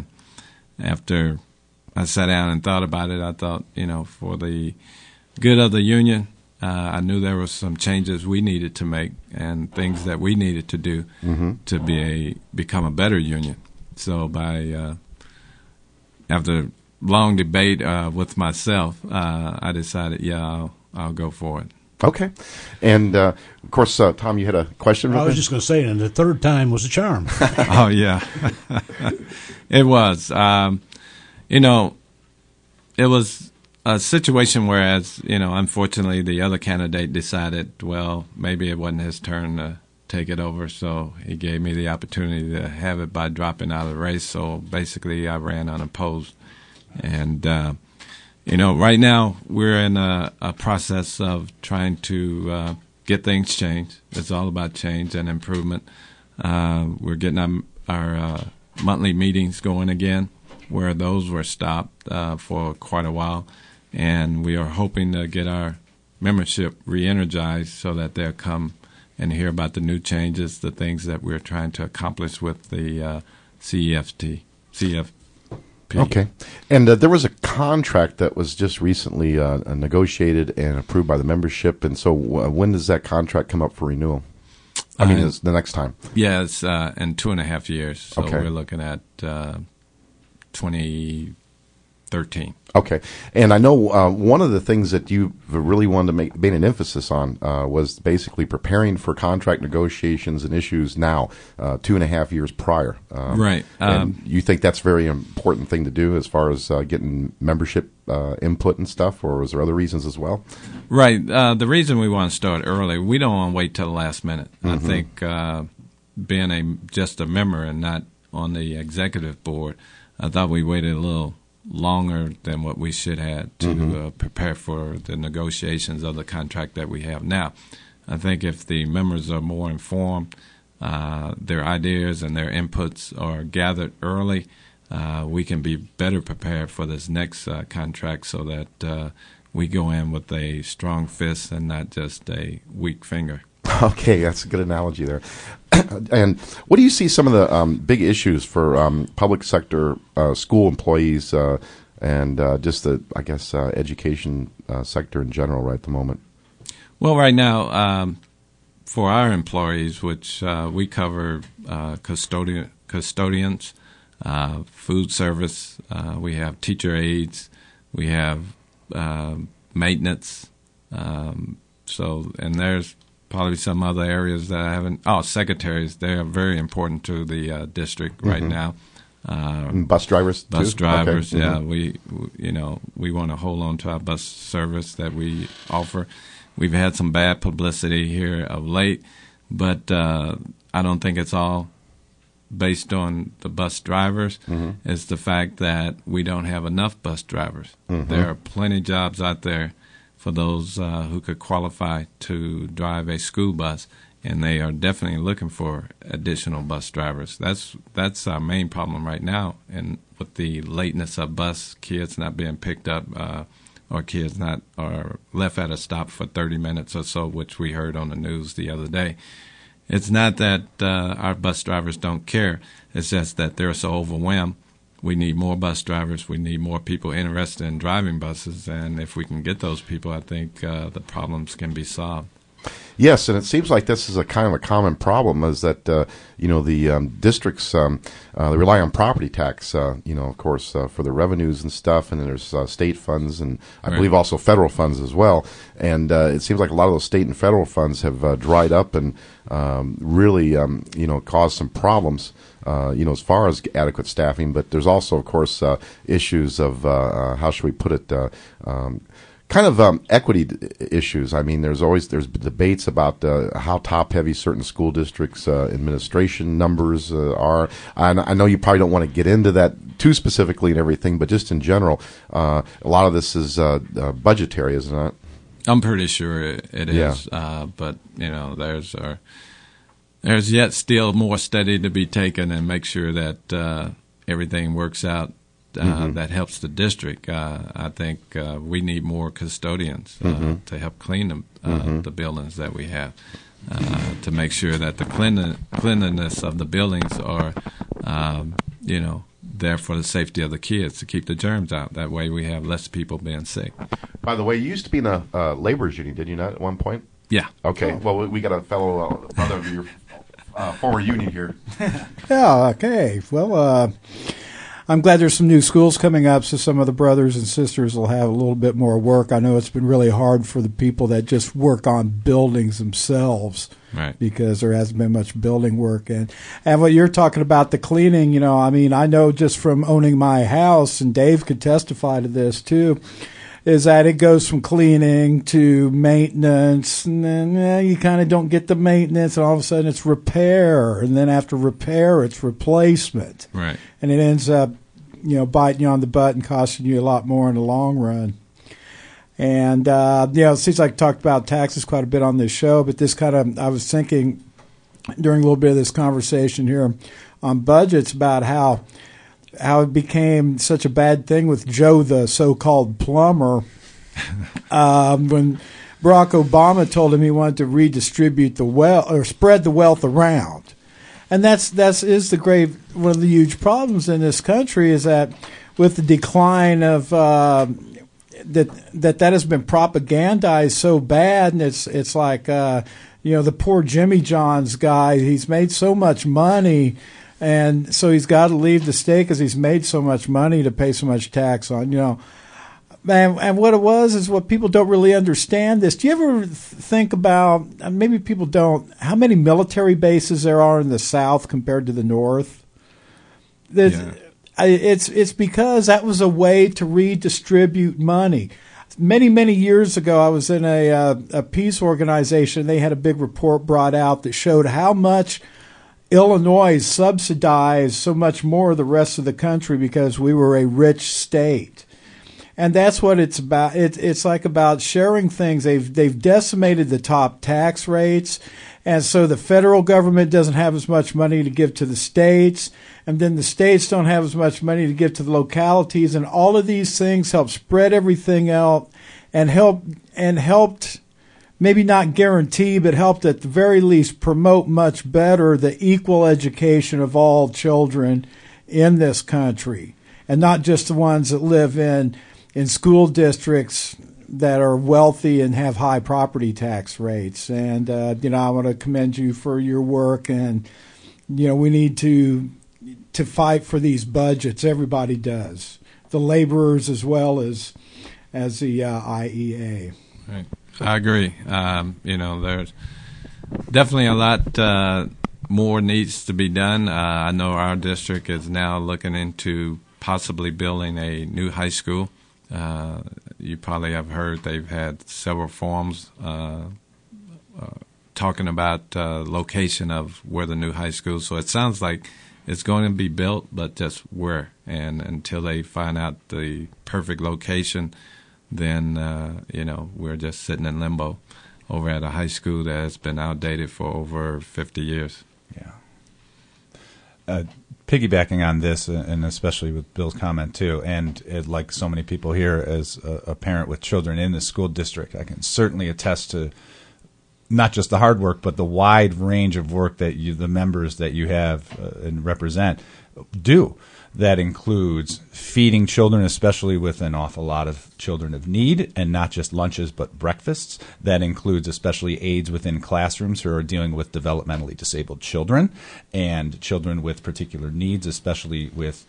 After I sat down and thought about it, I thought, for the good of the union, I knew there were some changes we needed to make and things that we needed to do to become a better union. So after long debate with myself, I decided, I'll go for it. Okay. And, of course, Tom, you had a question? I was just going to say, and the third time was a charm. Oh, yeah. It was. It was a situation where, unfortunately, the other candidate decided, well, maybe it wasn't his turn to take it over, so he gave me the opportunity to have it by dropping out of the race. So basically, I ran unopposed. And, right now we're in a process of trying to get things changed. It's all about change and improvement. We're getting our monthly meetings going again, where those were stopped for quite a while. And we are hoping to get our membership re-energized so that they'll come and hear about the new changes, the things that we're trying to accomplish with the CFP. Okay. And there was a contract that was just recently negotiated and approved by the membership. And so when does that contract come up for renewal? I mean, it's the next time. Yeah, it's in 2.5 years. So we're looking at 2013. Okay. And I know one of the things that you really wanted to made an emphasis on was basically preparing for contract negotiations and issues now, 2.5 years prior. Right. And you think that's a very important thing to do as far as getting membership input and stuff, or was there other reasons as well? Right. The reason we want to start early, we don't want to wait till the last minute. I think being just a member and not on the executive board, I thought we waited a little longer than what we should have to prepare for the negotiations of the contract that we have now. I think if the members are more informed, their ideas and their inputs are gathered early, we can be better prepared for this next contract so that we go in with a strong fist and not just a weak finger. Okay, that's a good analogy there. And what do you see some of the big issues for public sector school employees and just the, I guess, education sector in general right at the moment? Well, right now, for our employees, which we cover custodians, food service, we have teacher aides, we have maintenance, and there's probably some other areas that I haven't. Oh, secretaries, they are very important to the district right now. Bus drivers, bus too? drivers, Okay. yeah. We want to hold on to our bus service that we offer. We've had some bad publicity here of late, but I don't think it's all based on the bus drivers. It's the fact that we don't have enough bus drivers. There are plenty of jobs out there for those who could qualify to drive a school bus, and they are definitely looking for additional bus drivers. That's our main problem right now, and with the lateness of bus, kids not being picked up, or kids not are left at a stop for 30 minutes or so, which we heard on the news the other day. It's not that our bus drivers don't care. It's just that they're so overwhelmed. We need more bus drivers. We need more people interested in driving buses. And if we can get those people, I think the problems can be solved. Yes, and it seems like this is a kind of a common problem, is that, the districts, they rely on property tax, of course, for the revenues and stuff, and then there's state funds, and I believe also federal funds as well. And it seems like a lot of those state and federal funds have dried up and really, caused some problems, as far as adequate staffing. But there's also, of course, issues of, how should we put it, kind of equity issues. I mean, there's debates about how top-heavy certain school districts' administration numbers are. And I know you probably don't want to get into that too specifically and everything, but just in general, a lot of this is budgetary, isn't it? I'm pretty sure it is. But there's yet still more study to be taken and make sure that everything works out. That helps the district. I think we need more custodians to help clean the buildings that we have, to make sure that the cleanliness of the buildings are, there for the safety of the kids, to keep the germs out. That way we have less people being sick. By the way, you used to be in a laborers union, did you not, at one point? Yeah. Okay. Well, we got a fellow brother of your former union here. Yeah, okay. Well, I'm glad there's some new schools coming up, so some of the brothers and sisters will have a little bit more work. I know it's been really hard for the people that just work on buildings themselves, right? Because there hasn't been much building work. And what you're talking about, the cleaning, I know just from owning my house, and Dave could testify to this too, is that it goes from cleaning to maintenance, and then you kind of don't get the maintenance, and all of a sudden it's repair, and then after repair it's replacement. Right. And it ends up, biting you on the butt and costing you a lot more in the long run. And, it seems like I talked about taxes quite a bit on this show, but I was thinking during a little bit of this conversation here on budgets about how it became such a bad thing with Joe, the so-called plumber, when Barack Obama told him he wanted to redistribute the wealth or spread the wealth around. And one of the huge problems in this country is that with the decline of that has been propagandized so bad, and it's like the poor Jimmy John's guy, he's made so much money, and so he's got to leave the state because he's made so much money to pay so much tax on, And what it was is what people don't really understand this. Do you ever think about, maybe people don't, how many military bases there are in the South compared to the North? It's because that was a way to redistribute money. Many, many years ago, I was in a peace organization. They had a big report brought out that showed how much Illinois subsidized so much more of the rest of the country because we were a rich state. And that's what it's about. It's like about sharing things. They've decimated the top tax rates, and so the federal government doesn't have as much money to give to the states, and then the states don't have as much money to give to the localities, and all of these things help spread everything out and helped maybe not guarantee, but help at the very least promote much better the equal education of all children in this country, and not just the ones that live in school districts that are wealthy and have high property tax rates. And, I want to commend you for your work, and, we need to fight for these budgets. Everybody does. The laborers as well as the IEA. Right. I agree. There's definitely a lot more needs to be done. I know our district is now looking into possibly building a new high school. You probably have heard they've had several forums talking about location of where the new high school. So it sounds like it's going to be built, but just where. And until they find out the perfect location, then, we're just sitting in limbo over at a high school that has been outdated for over 50 years. Yeah. Piggybacking on this, and especially with Bill's comment too, and like so many people here, as a parent with children in the school district, I can certainly attest to not just the hard work, but the wide range of work that the members that you have and represent do. That includes feeding children, especially with an awful lot of children of need, and not just lunches but breakfasts. That includes especially aides within classrooms who are dealing with developmentally disabled children and children with particular needs, especially with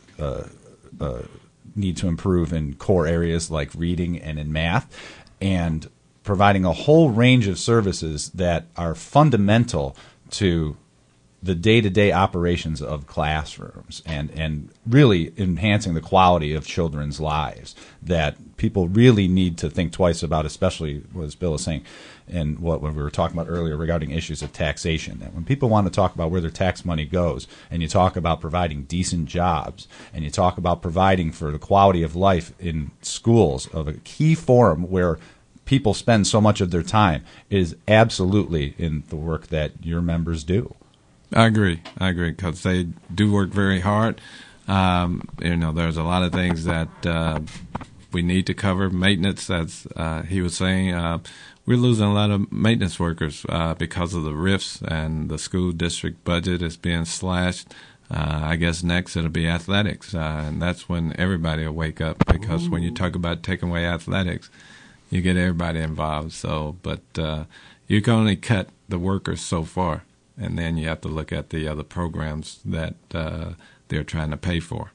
need to improve in core areas like reading and in math, and providing a whole range of services that are fundamental to the day-to-day operations of classrooms and really enhancing the quality of children's lives that people really need to think twice about, especially what Bill is saying and what we were talking about earlier regarding issues of taxation. That when people want to talk about where their tax money goes, and you talk about providing decent jobs, and you talk about providing for the quality of life in schools, of a key forum where people spend so much of their time, is absolutely in the work that your members do. I agree, because they do work very hard. There's a lot of things that we need to cover. Maintenance, as he was saying, we're losing a lot of maintenance workers because of the rifts, and the school district budget is being slashed. I guess next it'll be athletics, and that's when everybody will wake up, because when you talk about taking away athletics, you get everybody involved. But you can only cut the workers so far. And then you have to look at the other programs that they're trying to pay for.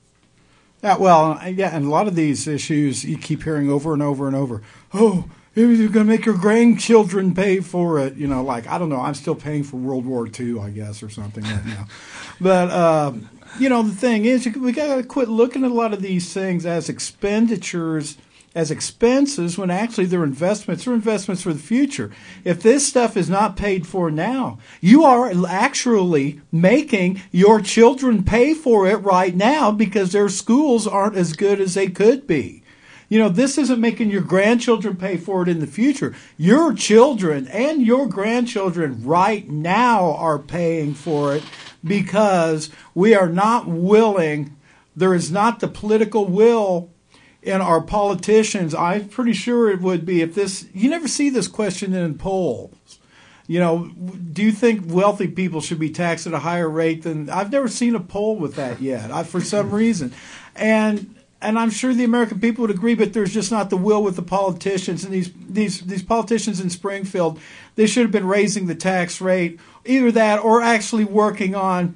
And a lot of these issues you keep hearing over and over and over. Oh, you're going to make your grandchildren pay for it. I don't know, I'm still paying for World War II, I guess, or something right now. But, the thing is, we got to quit looking at a lot of these things as expenditures, as expenses, when actually they're investments. They're investments for the future. If this stuff is not paid for now, you are actually making your children pay for it right now because their schools aren't as good as they could be. This isn't making your grandchildren pay for it in the future. Your children and your grandchildren right now are paying for it because we are not willing, there is not the political will in our politicians. I'm pretty sure it would be if this, you never see this question in polls. Do you think wealthy people should be taxed at a higher rate than, I've never seen a poll with that yet, for some reason. And I'm sure the American people would agree, but there's just not the will with the politicians. And these politicians in Springfield, they should have been raising the tax rate, either that or actually working on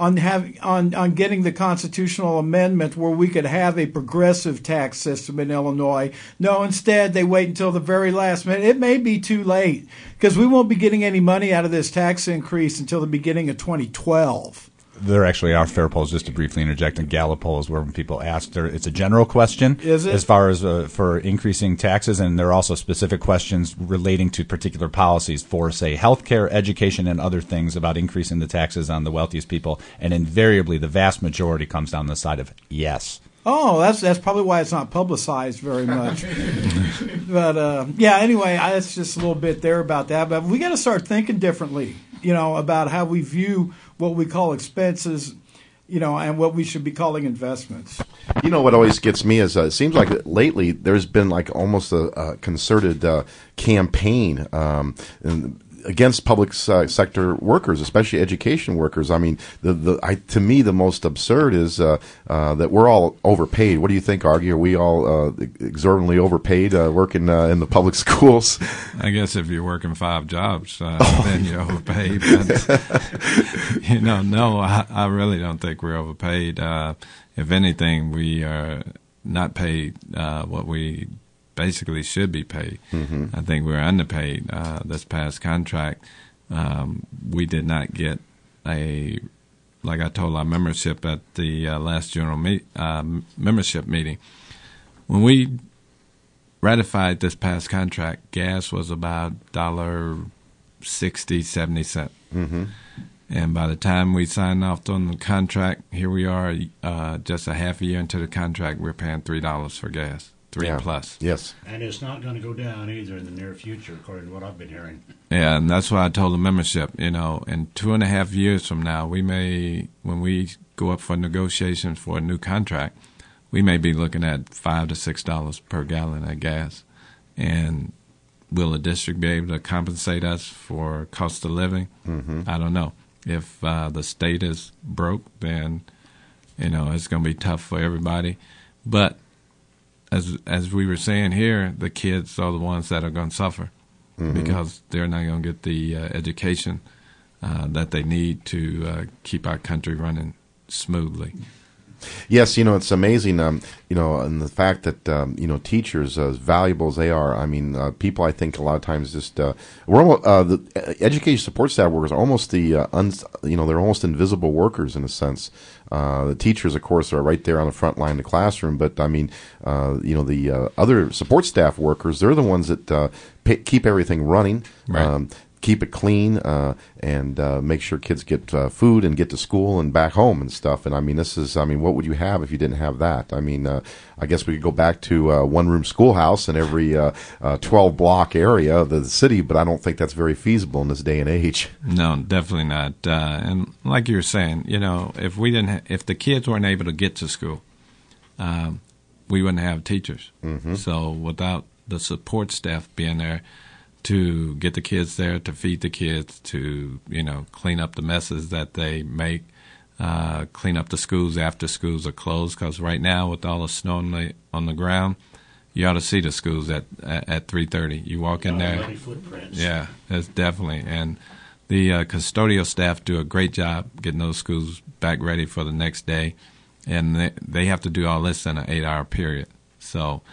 getting the constitutional amendment where we could have a progressive tax system in Illinois. No, instead they wait until the very last minute. It may be too late because we won't be getting any money out of this tax increase until the beginning of 2012. There actually are fair polls, just to briefly interject, and Gallup polls where when people ask, it's a general question. Is it? As far as for increasing taxes, and there are also specific questions relating to particular policies for, say, healthcare, education, and other things about increasing the taxes on the wealthiest people, and invariably the vast majority comes down the side of yes. Oh, that's probably why it's not publicized very much. But, anyway, that's just a little bit there about that. But we got to start thinking differently, about how we view what we call expenses, and what we should be calling investments. You know what always gets me is it seems like lately there's been like almost a concerted campaign against public sector workers, especially education workers. I mean, to me, the most absurd is that we're all overpaid. What do you think, Argy? Are we all exorbitantly overpaid working in the public schools? I guess if you're working 5 jobs, then you're overpaid. But, no, I really don't think we're overpaid. If anything, we are not paid what we basically should be paid. Mm-hmm. I think we're underpaid. This past contract, we did not get like I told our membership at the last general membership meeting, when we ratified this past contract, gas was about $1.60, 70 cents. Mm-hmm. And by the time we signed off on the contract, here we are, just a half a year into the contract, we're paying $3 for gas. 3 plus. Yes. And it's not going to go down either in the near future, according to what I've been hearing. Yeah, and that's why I told the membership, in 2.5 years from now, we may, when we go up for negotiations for a new contract, we may be looking at $5 to $6 per gallon of gas. And will the district be able to compensate us for cost of living? Mm-hmm. I don't know. If the state is broke, then, it's going to be tough for everybody. But as we were saying here, the kids are the ones that are going to suffer because they're not going to get the education that they need to keep our country running smoothly. Yes, it's amazing, and the fact that, teachers, as valuable as they are, I mean, people, I think, a lot of times just, the education support staff workers are almost they're almost invisible workers in a sense. The teachers, of course, are right there on the front line of the classroom, but, I mean, the other support staff workers, they're the ones that keep everything running. Right. Keep it clean and make sure kids get food and get to school and back home and stuff. And, I mean, what would you have if you didn't have that? I mean, I guess we could go back to one-room schoolhouse in every 12-block area of the city, but I don't think that's very feasible in this day and age. No, definitely not. And like you were saying, if the kids weren't able to get to school, we wouldn't have teachers. Mm-hmm. So without the support staff being there, to get the kids there, to feed the kids, to, clean up the messes that they make, clean up the schools after schools are closed. Because right now, with all the snow on the ground, you ought to see the schools at 3:30. You walk in there. Footprints. Yeah, that's definitely. And the custodial staff do a great job getting those schools back ready for the next day. And they have to do all this in an 8-hour period. So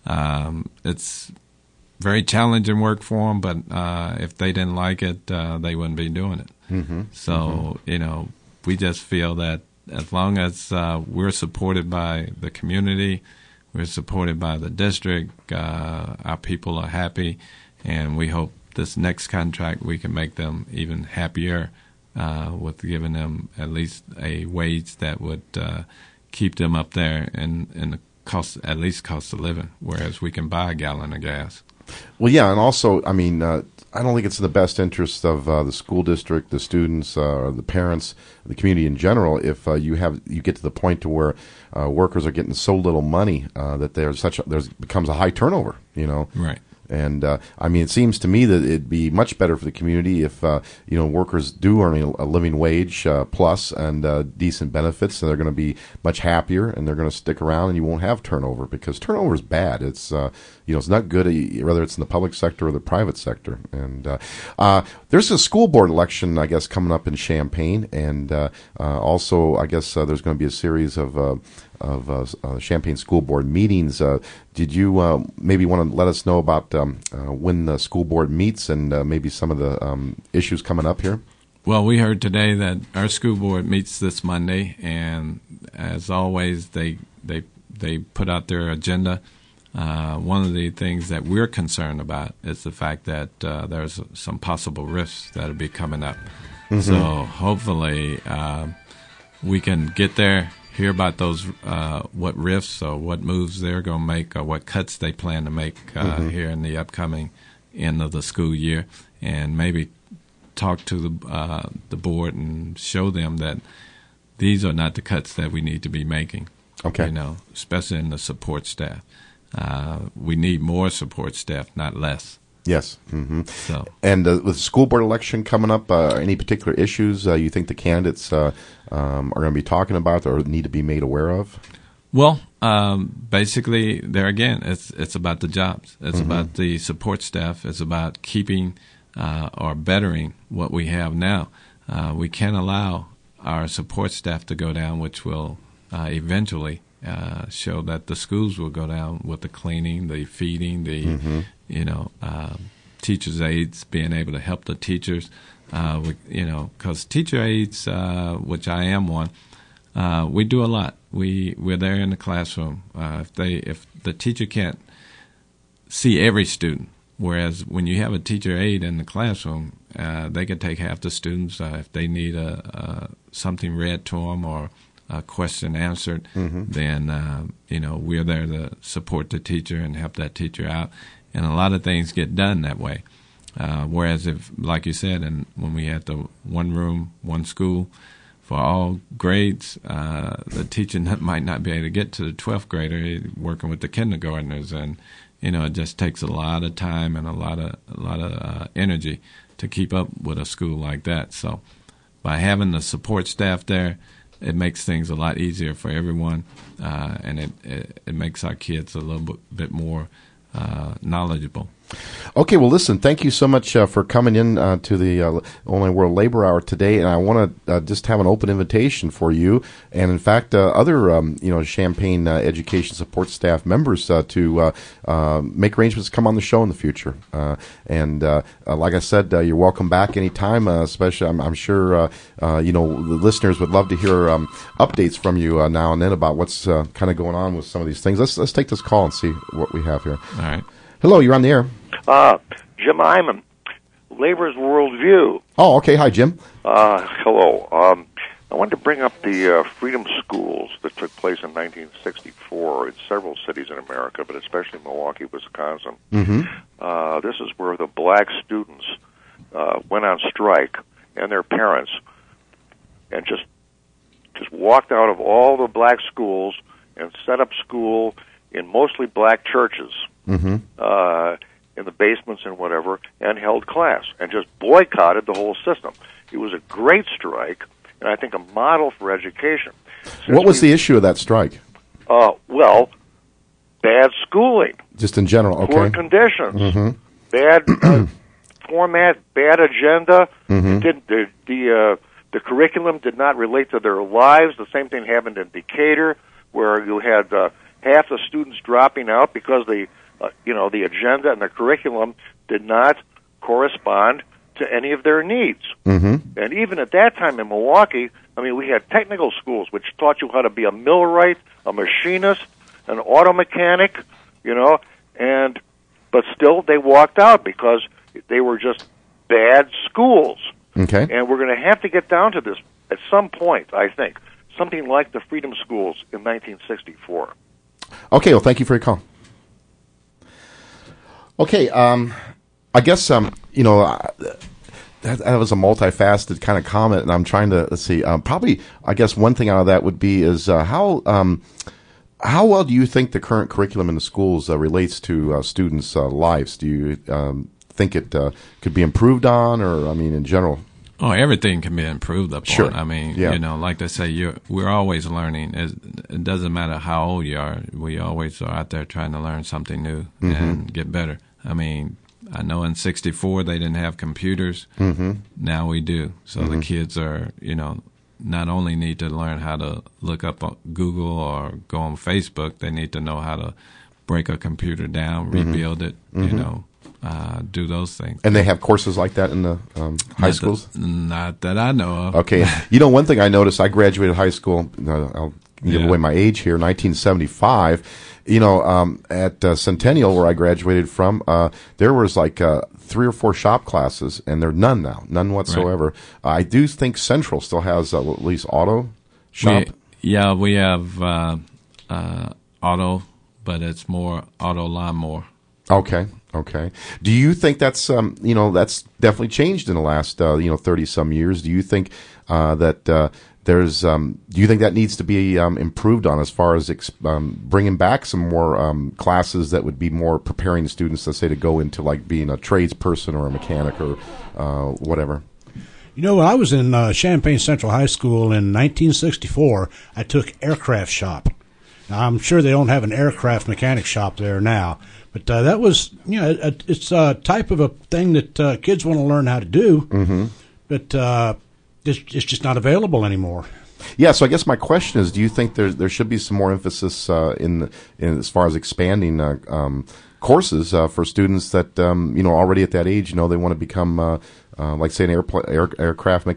it's very challenging work for them, but if they didn't like it, they wouldn't be doing it. Mm-hmm. So, we just feel that as long as we're supported by the community, we're supported by the district, our people are happy, and we hope this next contract we can make them even happier with giving them at least a wage that would keep them up there in the at least cost of living, whereas we can buy a gallon of gas. Well, yeah, and also, I mean, I don't think it's in the best interest of the school district, the students, the parents, the community in general, if you get to the point to where workers are getting so little money that there becomes a high turnover. Right. And I mean, it seems to me that it'd be much better for the community if workers do earn a living wage plus and decent benefits, and they're going to be much happier, and they're going to stick around, and you won't have turnover, because turnover is bad. It's it's not good, whether it's in the public sector or the private sector. And there's a school board election, I guess, coming up in Champaign, and also I guess there's going to be a series of Champaign School Board meetings. Did you maybe want to let us know about when the school board meets and maybe some of the issues coming up here? Well, we heard today that our school board meets this Monday, and as always, they put out their agenda. One of the things that we're concerned about is the fact that there's some possible risks that will be coming up. Mm-hmm. So hopefully we can get there, hear about those, what rifts or what moves they're going to make or what cuts they plan to make here in the upcoming end of the school year, and maybe talk to the board and show them that these are not the cuts that we need to be making. Okay. Especially in the support staff. We need more support staff, not less. Yes. Mm-hmm. So, and with the school board election coming up, any particular issues you think the candidates are going to be talking about or need to be made aware of? Well, basically, there again, it's about the jobs. It's about the support staff. It's about keeping or bettering what we have now. We can't allow our support staff to go down, which will eventually show that the schools will go down with the cleaning, the feeding, the teachers' aides being able to help the teachers. Because teacher aides, which I am one, we do a lot. We're there in the classroom. If the teacher can't see every student, whereas when you have a teacher aide in the classroom, they can take half the students if they need something read to them or a question answered. Then we're there to support the teacher and help that teacher out, and a lot of things get done that way. Whereas if, like you said, and when we had the one room, one school for all grades, the teacher might not be able to get to the 12th grader working with the kindergartners, and it just takes a lot of time and a lot of energy to keep up with a school like that. So by having the support staff there, it makes things a lot easier for everyone, and it makes our kids a little bit more knowledgeable. Okay, well, listen, thank you so much for coming in to the Online World Labor Hour today, and I want to just have an open invitation for you, and in fact, other Champaign education support staff members to make arrangements to come on the show in the future. And like I said, you're welcome back anytime. Especially, I'm sure the listeners would love to hear updates from you now and then about what's kind of going on with some of these things. Let's take this call and see what we have here. All right. Hello, you're on the air. Jim Iman, Labor's Worldview. Oh, okay. Hi, Jim. Hello. I wanted to bring up the Freedom Schools that took place in 1964 in several cities in America, but especially Milwaukee, Wisconsin. This is where the black students went on strike, and their parents, and just walked out of all the black schools and set up school in mostly black churches. In the basements and whatever, and held class, and just boycotted the whole system. It was a great strike, and I think a model for education. What was the issue of that strike? Well, bad schooling. Just in general, okay. Poor conditions. Bad format, bad agenda. The curriculum did not relate to their lives. The same thing happened in Decatur, where you had half the students dropping out because the agenda and the curriculum did not correspond to any of their needs. And even at that time in Milwaukee, we had technical schools which taught you how to be a millwright, a machinist, an auto mechanic, but still they walked out because they were just bad schools. Okay. And we're going to have to get down to this at some point, I think, something like the Freedom Schools in 1964. Okay, well, thank you for your call. Okay, I guess, that was a multifaceted kind of comment, and I'm trying to, let's see, probably, I guess one thing out of that would be is how well do you think the current curriculum in the schools relates to students' lives? Do you think it could be improved on, or, in general? Oh, everything can be improved upon. Sure. Like they say, we're always learning. It doesn't matter how old you are. We always are out there trying to learn something new and get better. I know in '64 they didn't have computers. Now we do. So the kids are, not only need to learn how to look up on Google or go on Facebook, they need to know how to break a computer down, rebuild it, do those things. And they have courses like that in the high schools? Not that I know of. Okay. One thing I noticed, I graduated high school, I'll give away my age here, 1975. At Centennial, where I graduated from, there was like 3 or 4 shop classes, and there are none now, none whatsoever. Right. I do think Central still has at least auto shop. We have auto, but it's more auto lawnmower. Okay. Do you think that's that's definitely changed in the last 30 some years? Do you think that there's do you think that needs to be improved on as far as bringing back some more classes that would be more preparing the students, let's say, to go into like being a tradesperson or a mechanic or whatever? You know, when I was in Champaign Central High School in 1964, I took aircraft shop. Now, I'm sure they don't have an aircraft mechanic shop there now, but that was, it's a type of a thing that kids want to learn how to do, but it's just not available anymore. Yeah, so I guess my question is, do you think there should be some more emphasis in as far as expanding courses for students that already at that age, they want to become like say an aircraft